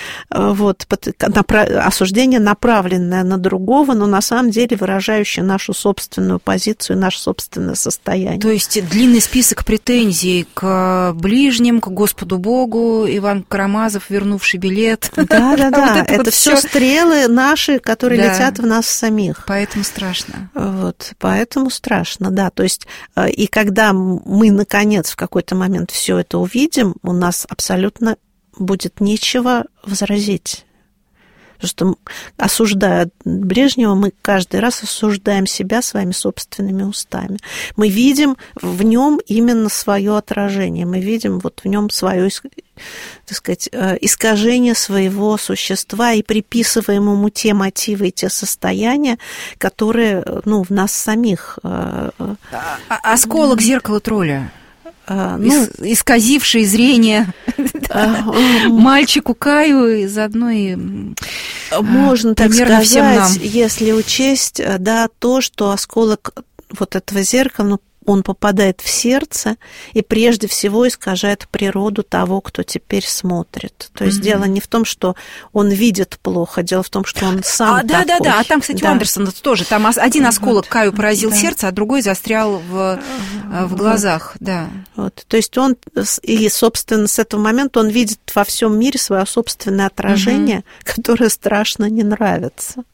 Осуждение, направленное на другого, но на самом деле выражающее нашу собственную позицию, наше собственное состояние. То есть длинный список претензий к ближним, к Господу Богу, Иван Карамазов, вернувший билет. Да. Это все стрелы наши, которые летят в нас самих. Поэтому страшно. Поэтому страшно, да. То есть, и когда мы, наконец, в какой-то момент все это увидим, у нас абсолютно будет нечего возразить. Потому что, осуждая ближнего, мы каждый раз осуждаем себя своими собственными устами. Мы видим в нем именно свое отражение, мы видим в нем свое, искажение своего существа и приписываем ему те мотивы и те состояния, которые в нас самих. Осколок зеркала тролля. Исказивший зрение мальчику Каю из одной. Можно так сказать, если учесть, то, что осколок этого зеркала, он попадает в сердце и прежде всего искажает природу того, кто теперь смотрит. То есть дело не в том, что он видит плохо, дело в том, что он сам такой. Да. А там, кстати, у Андерсона тоже. Там один осколок Каю поразил сердце, а другой застрял в глазах. Да. То есть он, и, собственно, с этого момента он видит во всем мире свое собственное отражение, которое страшно не нравится.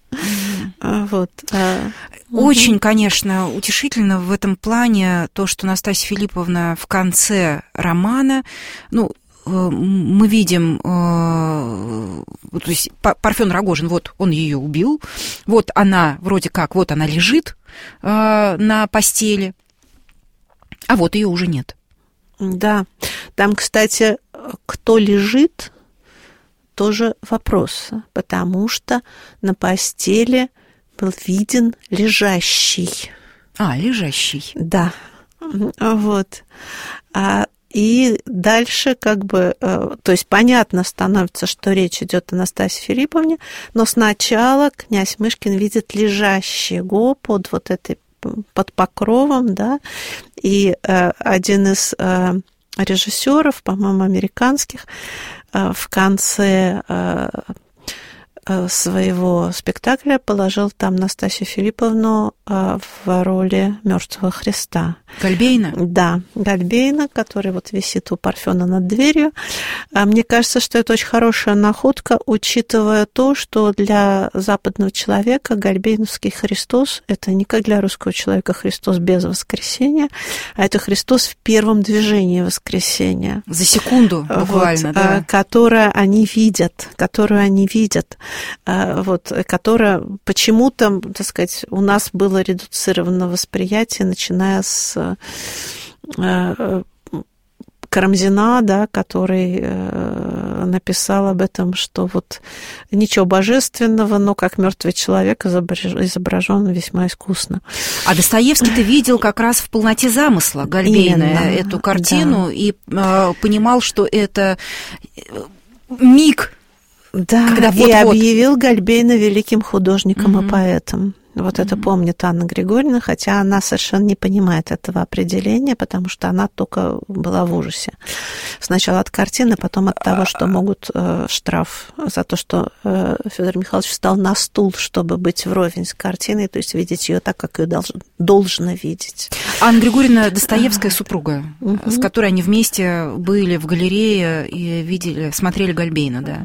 Очень, конечно, утешительно в этом плане то, что Настасья Филипповна в конце романа, мы видим, то есть Парфен Рогожин, вот он ее убил, вот она вроде как, вот она лежит на постели, а вот ее уже нет. Да, там, кстати, кто лежит, тоже вопрос, потому что на постели был виден лежащий. Лежащий. Да, вот. И дальше как бы, то есть понятно становится, что речь идет о Настасье Филипповне, но сначала князь Мышкин видит лежащего под вот этой, под покровом, да, и один из режиссеров, по-моему, американских, в конце своего спектакля положил там Настасью Филипповну в роли мертвого Христа. Гальбейна? Да, Гальбейна, который вот висит у Парфена над дверью. Мне кажется, что это очень хорошая находка, учитывая то, что для западного человека гальбейновский Христос – это не как для русского человека Христос без воскресения, а это Христос в первом движении воскресения. За секунду буквально, вот, да. которую они видят, вот, которая почему-то, так сказать, у нас было редуцировано восприятие, начиная с Карамзина, да, который написал об этом, что вот ничего божественного, но как мертвый человек изображен весьма искусно. А Достоевский-то видел как раз в полноте замысла Гальбейна эту картину, да. И понимал, что это миг. Да, когда и объявил Гальбейна великим художником и поэтом. Вот это помнит Анна Григорьевна, хотя она совершенно не понимает этого определения, потому что она только была в ужасе. Сначала от картины, потом от того, что могут штраф за то, что Федор Михайлович встал на стул, чтобы быть вровень с картиной, то есть видеть ее так, как ее должно видеть. Анна Григорьевна Достоевская супруга, с которой они вместе были в галерее и видели, смотрели Гальбейна, да.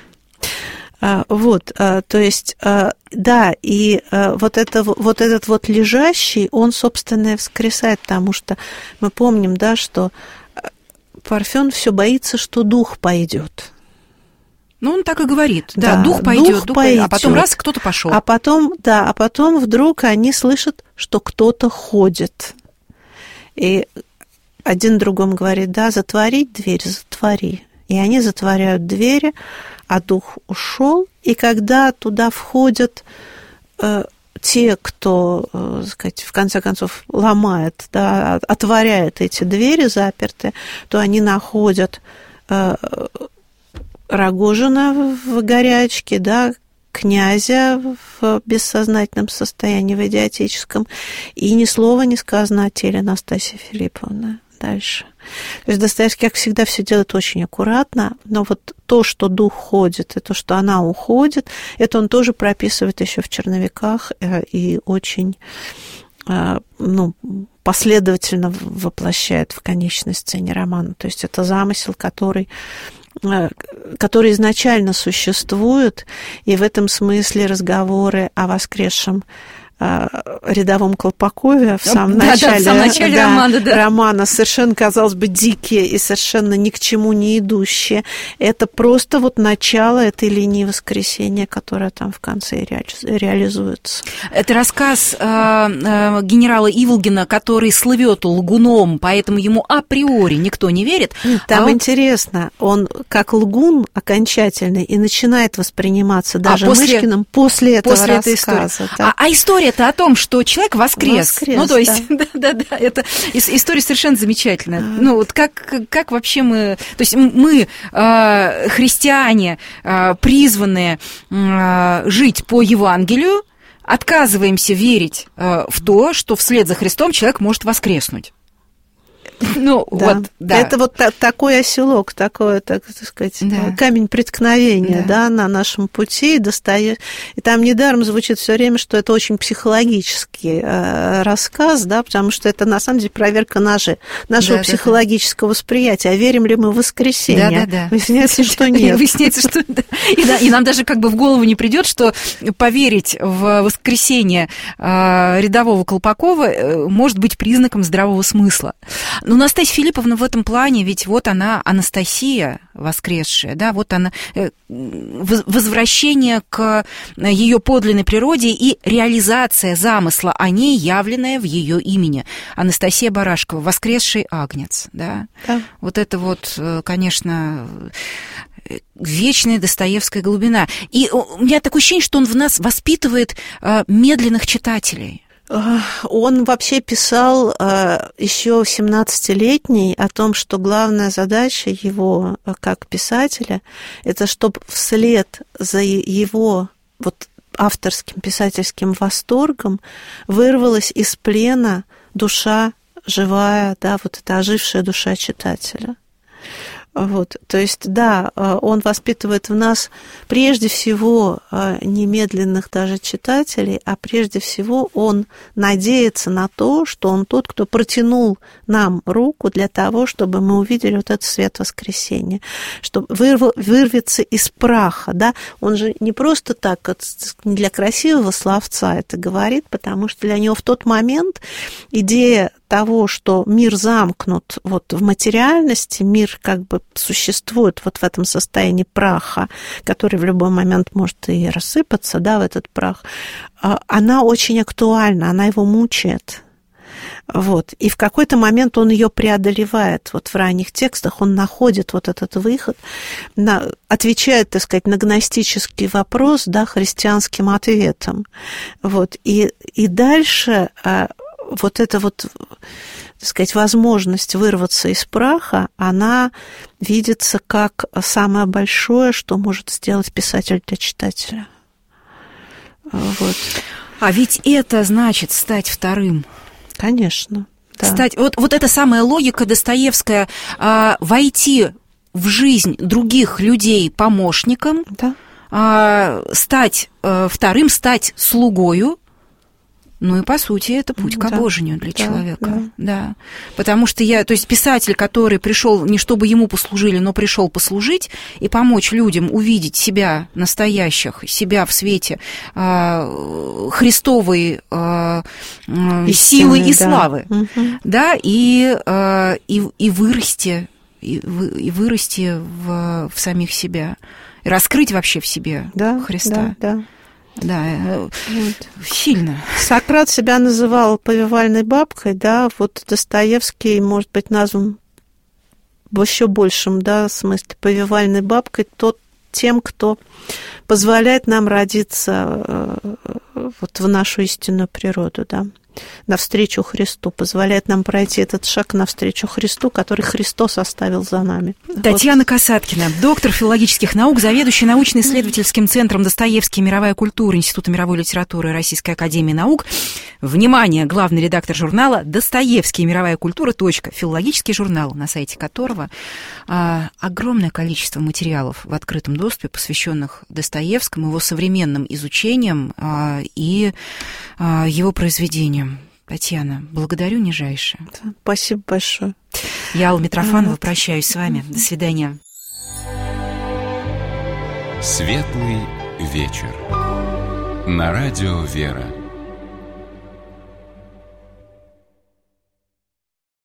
Вот, то есть, да, и вот этот вот лежащий, он, собственно, и воскресает, потому что мы помним, да, что Парфен все боится, что дух пойдет. Ну, он так и говорит, да, дух пойдет, а потом раз кто-то пошел. А потом вдруг они слышат, что кто-то ходит. И один другому говорит, да, затворить дверь, затвори. И они затворяют двери, а дух ушел, и когда туда входят те, кто, так сказать, в конце концов ломает, да, отворяет эти двери запертые, то они находят Рогожина в горячке, да, князя в бессознательном состоянии, в идиотическом, и ни слова не сказано о теле Настасьи Филипповны. Дальше. То есть Достоевский, как всегда, все делает очень аккуратно, но вот то, что дух ходит, и то, что она уходит, это он тоже прописывает еще в «Черновиках» и очень последовательно воплощает в конечной сцене романа. То есть это замысел, который изначально существует, и в этом смысле разговоры о воскресшем рядовом Колпакове в самом начале романа совершенно, казалось бы, дикие и совершенно ни к чему не идущие. Это просто вот начало этой линии воскресения, которая там в конце реализуется. Это рассказ генерала Иволгина, который слывет лгуном, поэтому ему априори никто не верит. Там интересно, он как лгун окончательный и начинает восприниматься даже Мышкиным после этого рассказа. А история это о том, что человек воскрес. Ну, то есть, да, это история совершенно замечательная. Ну, вот как вообще мы... То есть мы, христиане, призванные жить по Евангелию, отказываемся верить в то, что вслед за Христом человек может воскреснуть. Ну, да. Вот, да. Это вот такой оселок, такой, так сказать, да. Камень преткновения, да, на нашем пути. И там недаром звучит все время, что это очень психологический рассказ, да, потому что это, на самом деле, проверка нашего психологического восприятия. А верим ли мы в воскресенье? Да. Выясняется, что нет. Выясняется, что да. И нам даже как бы в голову не придет, что поверить в воскресенье рядового Колпакова может быть признаком здравого смысла. Ну, Настасья Филипповна в этом плане, ведь вот она, Анастасия воскресшая, да, вот она, возвращение к ее подлинной природе и реализация замысла о ней, явленная в ее имени. Анастасия Барашкова, воскресший агнец, да. Да. Вот это вот, конечно, вечная достоевская глубина. И у меня такое ощущение, что он в нас воспитывает медленных читателей. Он вообще писал еще 17-летний о том, что главная задача его как писателя – это чтобы вслед за его вот авторским писательским восторгом вырвалась из плена душа живая, да, вот эта ожившая душа читателя. Вот, то есть, да, он воспитывает в нас прежде всего немедленных даже читателей, а прежде всего он надеется на то, что он тот, кто протянул нам руку для того, чтобы мы увидели вот этот свет воскресения, чтобы вырвется из праха, да, он же не просто так, не для красивого словца это говорит, потому что для него в тот момент идея того, что мир замкнут вот в материальности, мир как бы существует вот в этом состоянии праха, который в любой момент может и рассыпаться, да, в этот прах, она очень актуальна, она его мучает. Вот. И в какой-то момент он ее преодолевает. Вот в ранних текстах он находит вот этот выход, отвечает, так сказать, на гностический вопрос, да, христианским ответом. Вот. И дальше вот эта вот, так сказать, возможность вырваться из праха, она видится как самое большое, что может сделать писатель для читателя. Вот. А ведь это значит стать вторым. Конечно. Да. Стать, вот эта самая логика достоевская, войти в жизнь других людей помощником, да. Стать вторым, стать слугою. Ну и, по сути, это путь к обожению для человека. Да. Потому что то есть писатель, который пришел не чтобы ему послужили, но пришел послужить и помочь людям увидеть себя настоящих, себя в свете Христовой силы и славы, да, и вырасти, в самих себя, и раскрыть вообще в себе Христа. Да, сильно. Сократ себя называл повивальной бабкой, да, вот Достоевский может быть назван в еще большем, да, смысле повивальной бабкой тем, кто позволяет нам родиться вот в нашу истинную природу, да, навстречу Христу, позволяет нам пройти этот шаг навстречу Христу, который Христос оставил за нами. Татьяна Касаткина, доктор филологических наук, заведующая научно-исследовательским центром «Достоевский. Мировая культура» Института мировой литературы Российской академии наук. Внимание, главный редактор журнала «Достоевский. Мировая культура. Филологический журнал», на сайте которого огромное количество материалов в открытом доступе, посвященных Достоевскому, его современным изучениям и его произведениям. Татьяна, благодарю нижайше. Спасибо большое. Я, Алла Митрофанова, прощаюсь с вами. До свидания. Светлый вечер. На радио «Вера».